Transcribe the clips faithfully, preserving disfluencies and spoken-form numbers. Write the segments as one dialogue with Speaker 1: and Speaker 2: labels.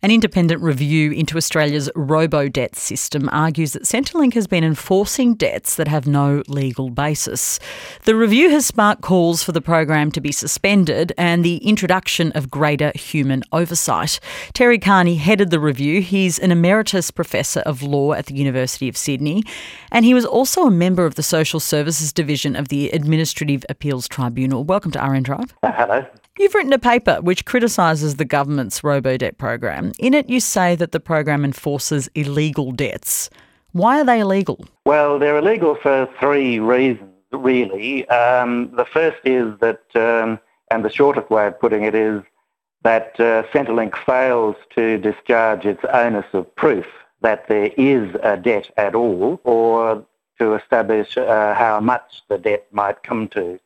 Speaker 1: An independent review into Australia's robo-debt system argues that Centrelink has been enforcing debts that have no legal basis. The review has sparked calls for the program to be suspended and the introduction of greater human oversight. Terry Carney headed the review. He's an emeritus professor of law at the University of Sydney, and he was also a member of the Social Services Division of the Administrative Appeals Tribunal. Welcome to R N Drive.
Speaker 2: Uh, hello.
Speaker 1: You've written a paper which criticises the government's robo-debt program. In it, you say that the program enforces illegal debts. Why are they illegal?
Speaker 2: Well, they're illegal for three reasons, really. Um, the first is that, um, and the shortest way of putting it is that uh, Centrelink fails to discharge its onus of proof that there is a debt at all, or to establish uh, how much the debt might come to.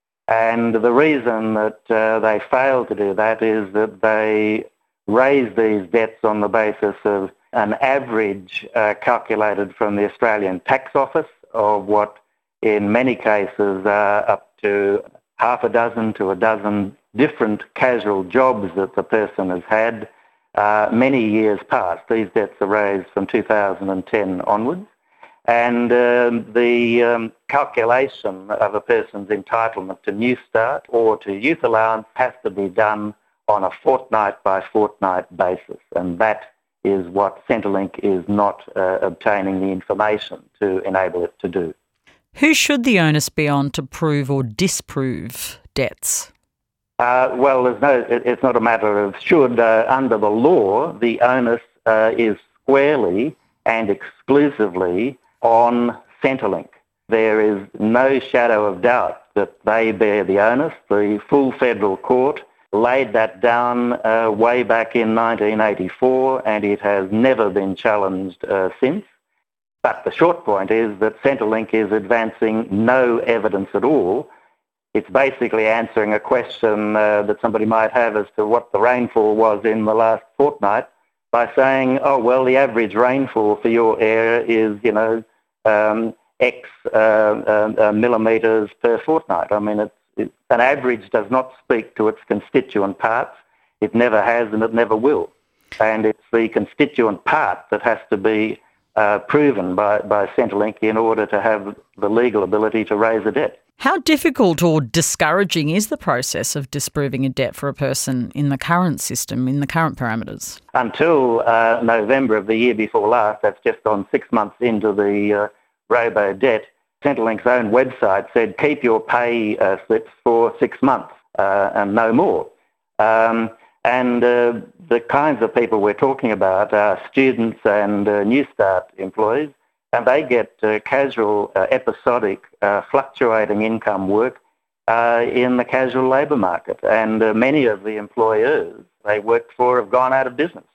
Speaker 2: And the reason that uh, they fail to do that is that they raise these debts on the basis of an average uh, calculated from the Australian Tax Office of what in many cases are up to half a dozen to a dozen different casual jobs that the person has had uh, many years past. These debts are raised from two thousand ten onwards. And um, the um, calculation of a person's entitlement to Newstart or to youth allowance has to be done on a fortnight by fortnight basis. And that is what Centrelink is not uh, obtaining the information to enable it to do.
Speaker 1: Who should the onus be on to prove or disprove debts?
Speaker 2: Uh, well, there's no, it, it's not a matter of should. Uh, under the law, the onus uh, is squarely and exclusively on Centrelink. There is no shadow of doubt that they bear the onus. The full federal court laid that down uh, way back in nineteen eighty-four, and it has never been challenged uh, since. But the short point is that Centrelink is advancing no evidence at all. It's basically answering a question uh, that somebody might have as to what the rainfall was in the last fortnight by saying, oh, well, the average rainfall for your area is, you know, Um, X uh, uh, uh, millimetres per fortnight. I mean, it's, it's, an average does not speak to its constituent parts. It never has and it never will. And it's the constituent part that has to be uh, proven by, by Centrelink in order to have the legal ability to raise a debt.
Speaker 1: How difficult or discouraging is the process of disproving a debt for a person in the current system, in the current parameters?
Speaker 2: Until uh, November of the year before last, that's just gone six months into the uh, robo-debt, Centrelink's own website said keep your pay uh, slips for six months uh, and no more. Um, and uh, the kinds of people we're talking about are students and uh, Newstart employees, and they get uh, casual, uh, episodic, uh, fluctuating income work uh, in the casual labour market. And uh, many of the employers they work for have gone out of business.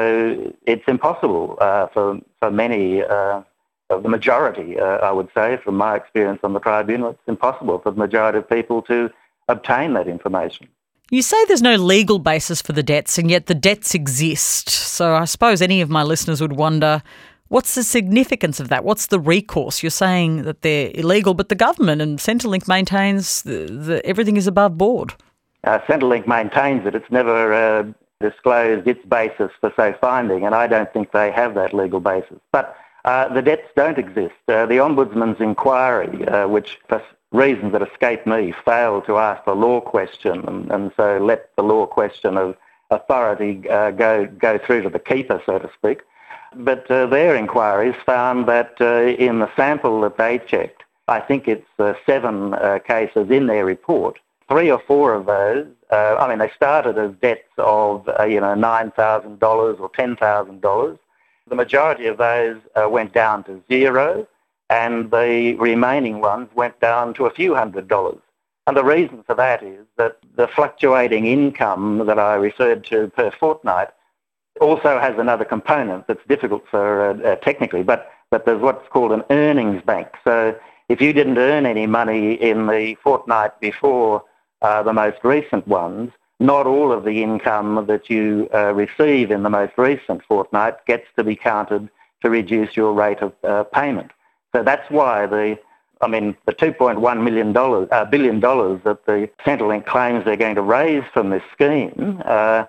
Speaker 2: So it's impossible uh, for, for many, uh, of the majority, uh, I would say, from my experience on the tribunal, it's impossible for the majority of people to obtain that information.
Speaker 1: You say there's no legal basis for the debts, and yet the debts exist. So I suppose any of my listeners would wonder, what's the significance of that? What's the recourse? You're saying that they're illegal, but the government and Centrelink maintains that everything is above board.
Speaker 2: Uh, Centrelink maintains it. It's never uh, disclosed its basis for so finding, and I don't think they have that legal basis. But uh, the debts don't exist. Uh, the Ombudsman's inquiry, uh, which for reasons that escape me, failed to ask the law question and, and so let the law question of authority uh, go, go through to the keeper, so to speak. But uh, their inquiries found that uh, in the sample that they checked, I think it's uh, seven uh, cases in their report, three or four of those, uh, I mean, they started as debts of, uh, you know, nine thousand dollars or ten thousand dollars. The majority of those uh, went down to zero, and the remaining ones went down to a few hundred dollars. And the reason for that is that the fluctuating income that I referred to per fortnight also has another component that's difficult for uh, uh, technically, but, but there's what's called an earnings bank. So if you didn't earn any money in the fortnight before uh, the most recent ones, not all of the income that you uh, receive in the most recent fortnight gets to be counted to reduce your rate of uh, payment. So that's why the, I mean, the two point one million dollars, uh, billion dollars that the Centrelink claims they're going to raise from this scheme uh,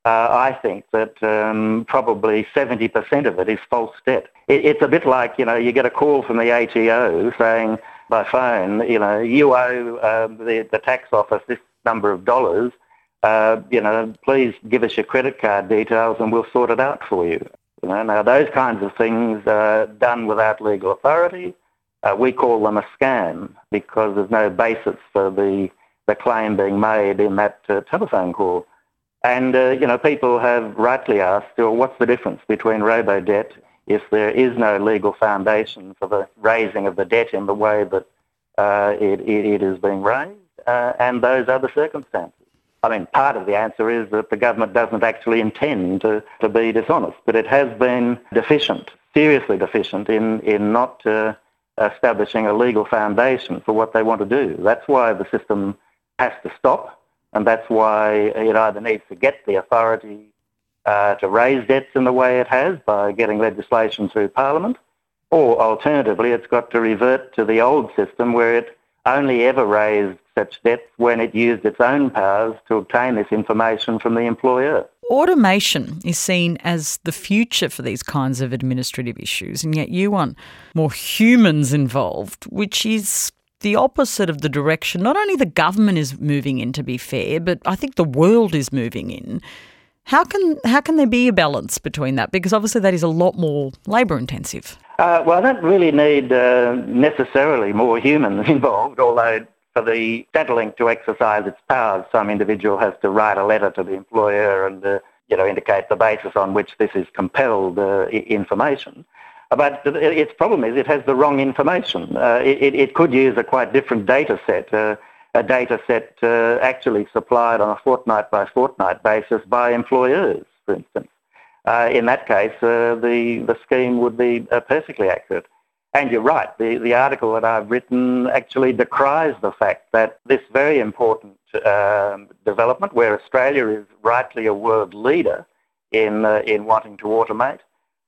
Speaker 2: uh, I think that um, probably seventy percent of it is false debt. It, it's a bit like, you know, you get a call from the A T O saying by phone, you know, you owe uh, the, the tax office this number of dollars, uh, you know, please give us your credit card details and we'll sort it out for you. You know, now those kinds of things are done without legal authority. Uh, we call them a scam because there's no basis for the, the claim being made in that uh, telephone call. And, uh, you know, people have rightly asked, well, what's the difference between robo-debt if there is no legal foundation for the raising of the debt in the way that uh, it, it, it is being raised, uh, and those other circumstances? I mean, part of the answer is that the government doesn't actually intend to, to be dishonest, but it has been deficient, seriously deficient in, in not uh, establishing a legal foundation for what they want to do. That's why the system has to stop, and that's why it either needs to get the authority uh, to raise debts in the way it has by getting legislation through Parliament, or alternatively it's got to revert to the old system where it only ever raised such debts when it used its own powers to obtain this information from the employer.
Speaker 1: Automation is seen as the future for these kinds of administrative issues, and yet you want more humans involved, which is the opposite of the direction not only the government is moving in, to be fair, but I think the world is moving in. How can how can there be a balance between that? Because obviously that is a lot more labour intensive.
Speaker 2: Uh, well, I don't really need uh, necessarily more humans involved, although for the Centrelink to exercise its powers, some individual has to write a letter to the employer and uh, you know, indicate the basis on which this is compelled uh, information. But its problem is it has the wrong information. Uh, it, it could use a quite different data set, uh, a data set uh, actually supplied on a fortnight-by-fortnight basis by employers, for instance. Uh, in that case, uh, the, the scheme would be uh, perfectly accurate. And you're right, the, the article that I've written actually decries the fact that this very important uh, development, where Australia is rightly a world leader in, uh, in wanting to automate,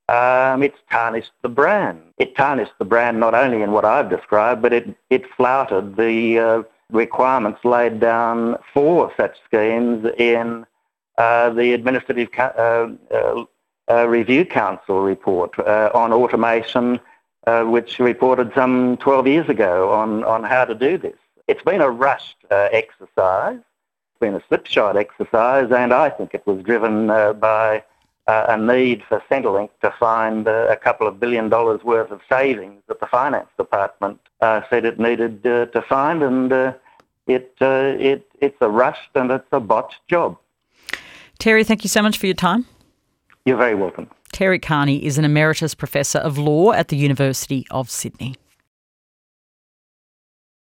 Speaker 2: um, it's tarnished the brand. It tarnished the brand not only in what I've described, but it, it flouted the uh, requirements laid down for such schemes in uh, the Administrative uh, uh, uh, Review Council report uh, on automation, Uh, which reported some twelve years ago on, on how to do this. It's been a rushed uh, exercise, it's been a slipshod exercise, and I think it was driven uh, by uh, a need for Centrelink to find uh, a couple of billion dollars worth of savings that the Finance Department uh, said it needed uh, to find, and uh, it, uh, it it's a rushed and it's a botched job.
Speaker 1: Terry, thank you so much for your time.
Speaker 2: You're very welcome.
Speaker 1: Terry Kearney is an Emeritus Professor of Law at the University of Sydney.